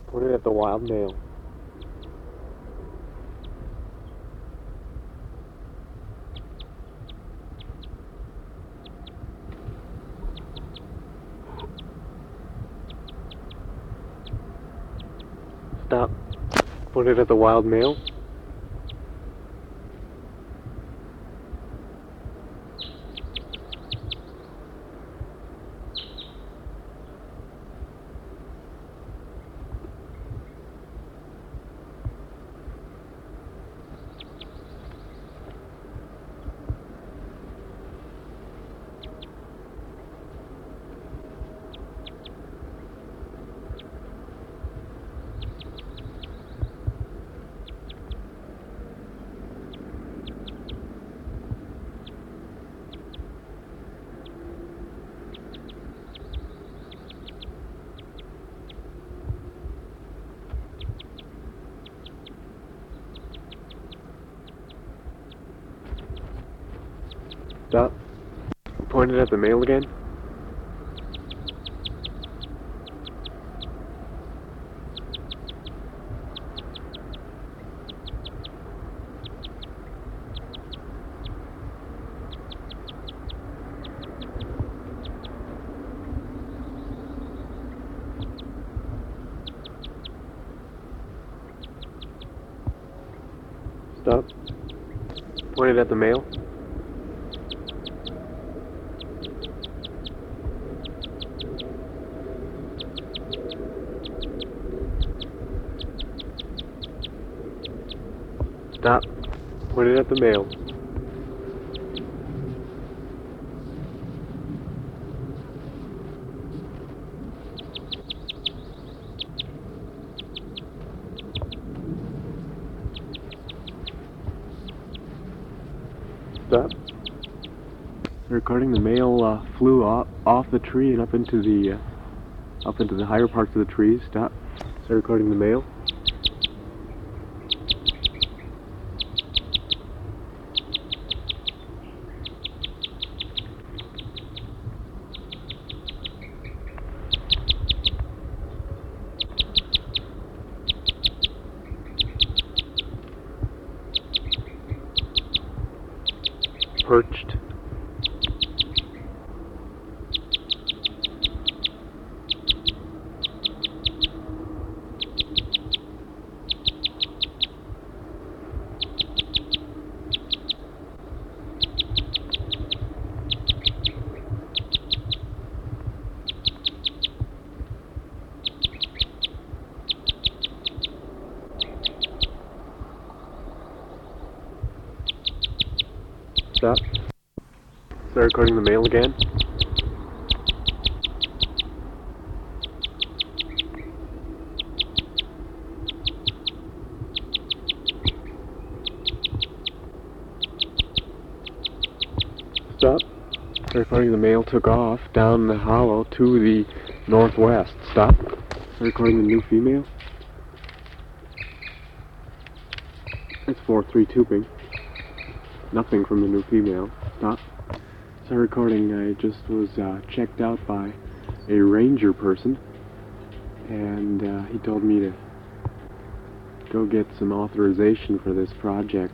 Pointed at the wild male. Stop. Pointed at the wild male. Stop. Pointed at the male again. Stop. Pointed at the male. Stop. Pointed at the male. Stop. Recording the male flew off the tree and up into the higher parts of the trees. Stop. So recording the male. Perched. Stop. Start recording the male again. Stop. Start recording the male took off down the hollow to the northwest. Stop. Start recording the new female. It's 4-3 tubing. Nothing from the new female. Stop. So recording, I just was checked out by a ranger person, and he told me to go get some authorization for this project.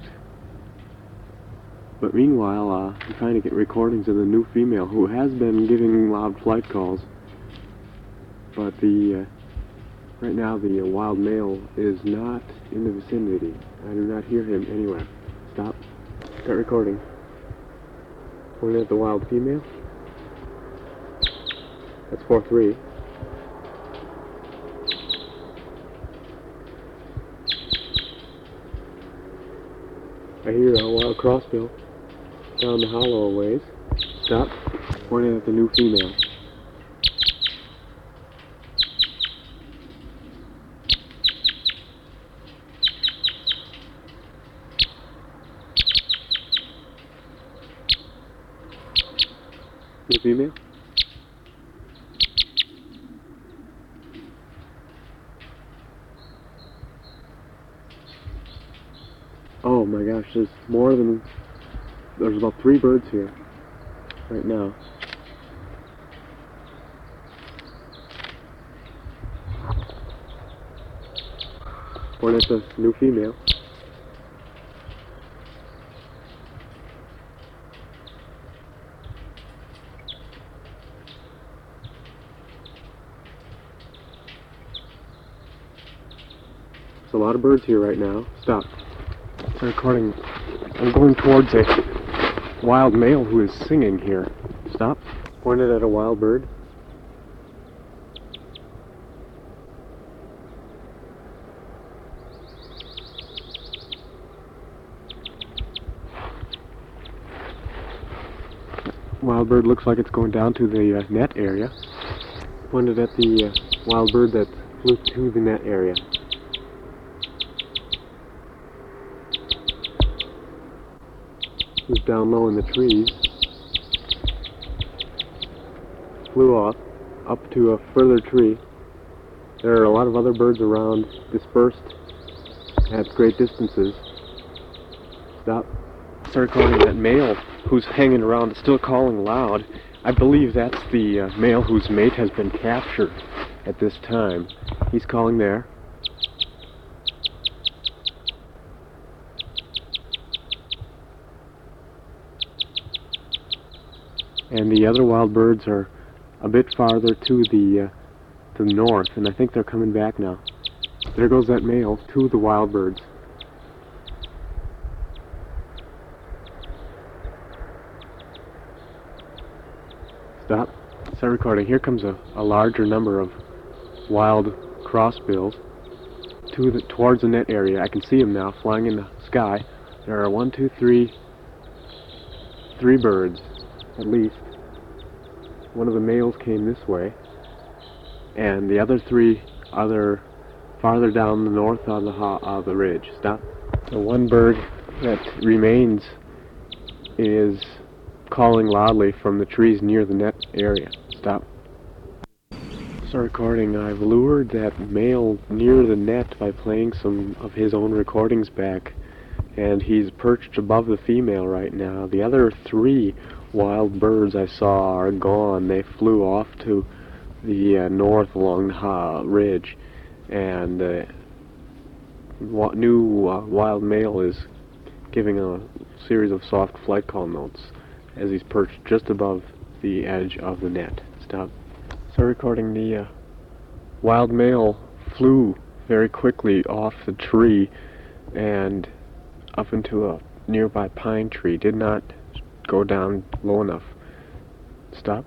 But meanwhile, I'm trying to get recordings of the new female, who has been giving loud flight calls. But right now the wild male is not in the vicinity. I do not hear him anywhere. Stop. Start recording. Pointing at the wild female. That's 4-3. I hear a wild crossbill down the hollow a ways. Stop. Pointing at the new female. New female? Oh my gosh, there's about 3 birds here right now. Point at the new female. There's a lot of birds here right now. Stop. Start recording. I'm going towards a wild male who is singing here. Stop. Pointed at a wild bird. Wild bird looks like it's going down to the net area. Pointed at the wild bird that flew to the net area. He was down low in the trees. Flew off up to a further tree. There are a lot of other birds around, dispersed at great distances. Stop. Start calling that male who's hanging around, still calling loud. I believe that's the male whose mate has been captured at this time. He's calling there. And the other wild birds are a bit farther to the north, and I think they're coming back now. There goes that male to the wild birds. Stop. Start recording. Here comes a larger number of wild crossbills towards the net area. I can see them now flying in the sky. There are three birds at least. One of the males came this way, and the other three are farther down the north on the ridge. Stop. The one bird that remains is calling loudly from the trees near the net area. Stop. Start recording. I've lured that male near the net by playing some of his own recordings back, and he's perched above the female right now. The other three wild birds I saw are gone. They flew off to the north along the ridge, and the new wild male is giving a series of soft flight call notes as he's perched just above the edge of the net. Stop. So recording, the wild male flew very quickly off the tree and up into a nearby pine tree. Did not go down low enough. Stop.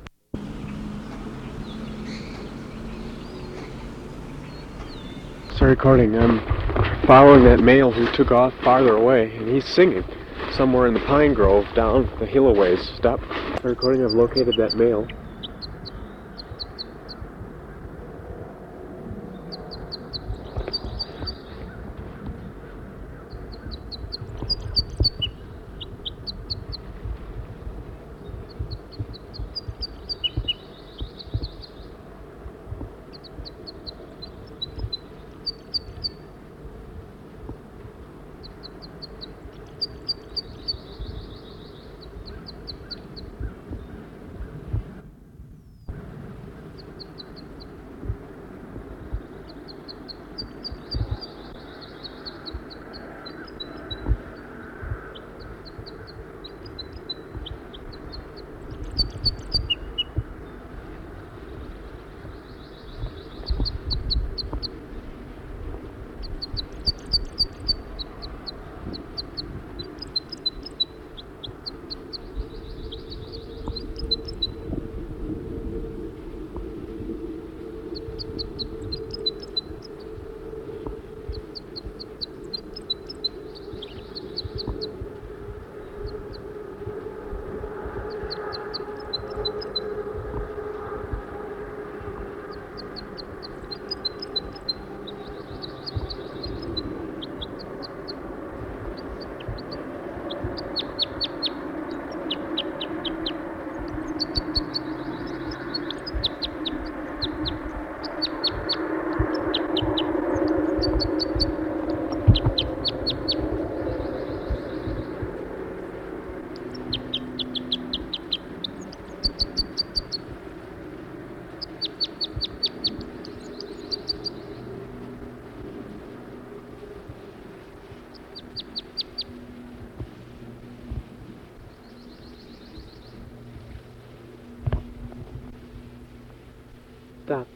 So recording, I'm following that male who took off farther away, and he's singing somewhere in the pine grove down the hill a ways. Stop. So recording, I've located that male. Stop.